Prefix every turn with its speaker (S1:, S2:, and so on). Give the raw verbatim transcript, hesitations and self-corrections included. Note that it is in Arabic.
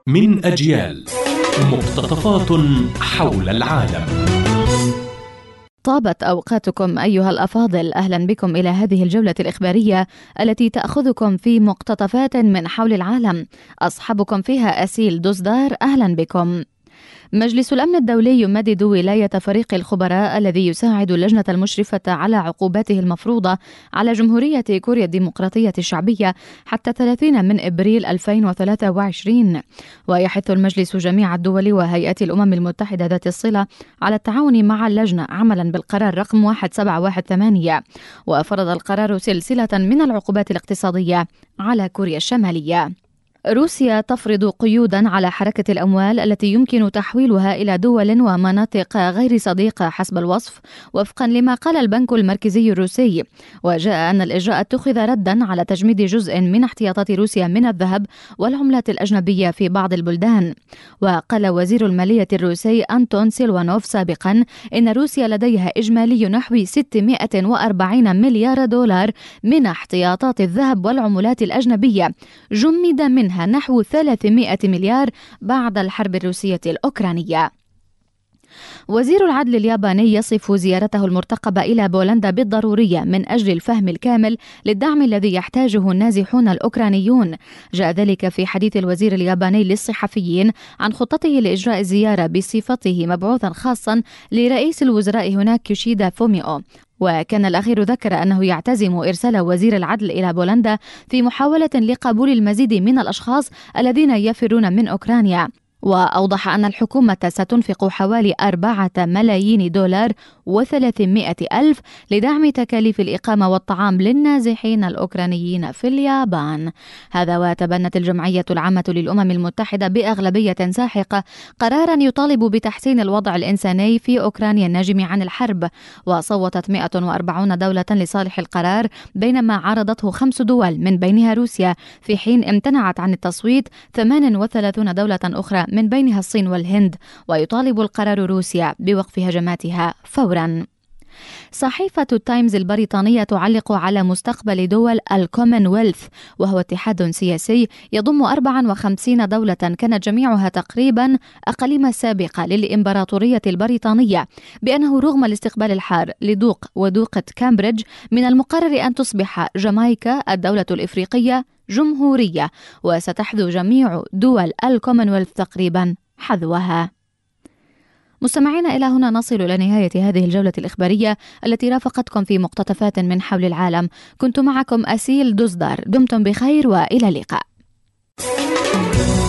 S1: من أجيال، مقتطفات حول العالم.
S2: طابت أوقاتكم أيها الأفاضل، أهلا بكم إلى هذه الجولة الإخبارية التي تأخذكم في مقتطفات من حول العالم، أصحابكم فيها أسيل دوزدار. أهلا بكم. مجلس الأمن الدولي يمدد ولاية فريق الخبراء الذي يساعد اللجنة المشرفة على عقوباته المفروضة على جمهورية كوريا الديمقراطية الشعبية حتى ثلاثين من إبريل ألفين وثلاثة وعشرين. ويحث المجلس جميع الدول وهيئات الأمم المتحدة ذات الصلة على التعاون مع اللجنة عملا بالقرار رقم واحد سبعة واحد ثمانية. وفرض القرار سلسلة من العقوبات الاقتصادية على كوريا الشمالية. روسيا تفرض قيودا على حركة الأموال التي يمكن تحويلها إلى دول ومناطق غير صديقة حسب الوصف، وفقا لما قال البنك المركزي الروسي. وجاء أن الإجراء اتخذ ردا على تجميد جزء من احتياطات روسيا من الذهب والعملات الأجنبية في بعض البلدان. وقال وزير المالية الروسي أنتون سيلوانوف سابقا إن روسيا لديها إجمالي نحو ستمائة وأربعين مليار دولار من احتياطات الذهب والعملات الأجنبية، جمد من نحو ثلاثمائة مليار بعد الحرب الروسية الأوكرانية. وزير العدل الياباني يصف زيارته المرتقبة إلى بولندا بالضرورية من أجل الفهم الكامل للدعم الذي يحتاجه النازحون الأوكرانيون. جاء ذلك في حديث الوزير الياباني للصحفيين عن خطته لإجراء الزيارة بصفته مبعوثا خاصا لرئيس الوزراء هناك كيشيدا فوميو. وكان الأخير ذكر أنه يعتزم إرسال وزير العدل إلى بولندا في محاولة لقبول المزيد من الأشخاص الذين يفرون من أوكرانيا. وأوضح أن الحكومة ستنفق حوالي أربعة ملايين دولار وثلاثمائة ألف لدعم تكاليف الإقامة والطعام للنازحين الأوكرانيين في اليابان. هذا وتبنت الجمعية العامة للأمم المتحدة بأغلبية ساحقة قرارا يطالب بتحسين الوضع الإنساني في أوكرانيا الناجم عن الحرب. وصوتت مائة وأربعين دولة لصالح القرار، بينما عارضته خمس دول من بينها روسيا، في حين امتنعت عن التصويت ثمان وثلاثين دولة أخرى من بينها الصين والهند. ويطالب القرار روسيا بوقف هجماتها فورا. صحيفة التايمز البريطانية تعلق على مستقبل دول الكومنولث، وهو اتحاد سياسي يضم أربعة وخمسين دولة كانت جميعها تقريبا أقاليم السابقة للإمبراطورية البريطانية، بأنه رغم الاستقبال الحار لدوق ودوقة كامبريدج من المقرر أن تصبح جامايكا الدولة الإفريقية جمهورية، وستحذو جميع دول الكومنولث تقريبا حذوها. مستمعينا، إلى هنا نصل إلى نهاية هذه الجولة الإخبارية التي رافقتكم في مقتطفات من حول العالم. كنت معكم أسيل دوزدار، دمتم بخير وإلى اللقاء.